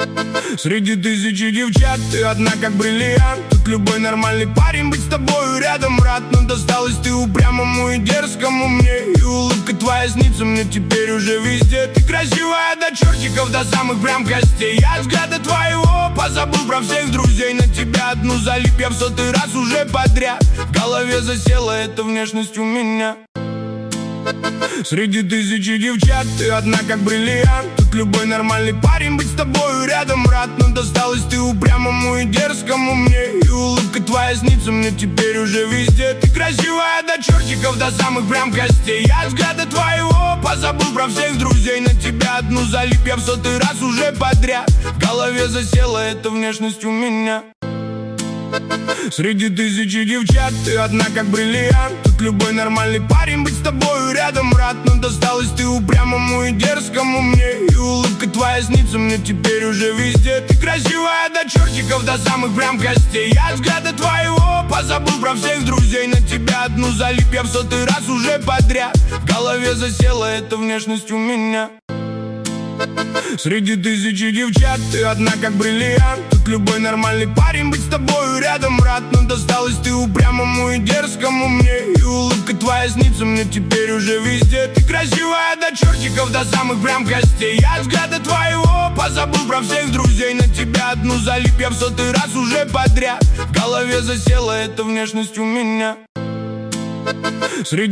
Среди тысячи девчат ты одна как бриллиант. Тут любой нормальный парень быть с тобою рядом рад. Но досталась ты упрямому и дерзкому мне. И улыбка твоя снится мне теперь уже везде. Ты красивая до чертиков, до самых прям костей. Я взгляда твоего позабыл про всех друзей. На тебя одну залип я в 100-й раз уже подряд. В голове засела эта внешность у меня. Среди тысячи девчат ты одна как бриллиант. Тут любой нормальный парень быть с тобою рядом рад. Но досталась ты упрямому и дерзкому мне. И улыбка твоя снится мне теперь уже везде. Ты красивая до чертиков, до самых прям костей. Я взгляда твоего позабыл про всех друзей. На тебя одну залип я в 100-й раз уже подряд. В голове засела эта внешность у меня. Среди тысячи девчат ты одна как бриллиант. Тут любой нормальный парень быть с тобою рядом рад. Но досталась ты упрямому и дерзкому мне. И улыбка твоя снится мне теперь уже везде. Ты красивая до чертиков, до самых прям костей. Я взгляда твоего позабыл про всех друзей. На тебя одну залип я в 100-й раз уже подряд. В голове засела эта внешность у меня. Среди тысячи девчат ты одна как бриллиант. Тут любой нормальный парень быть с тобою рядом рад. Но досталась ты упрямому и дерзкому мне. И улыбка твоя снится мне теперь уже везде. Ты красивая до чертиков, до самых прям костей. Я взгляда твоего позабыл про всех друзей. На тебя одну залип я в 100-й раз уже подряд. В голове засела эта внешность у меня. Среди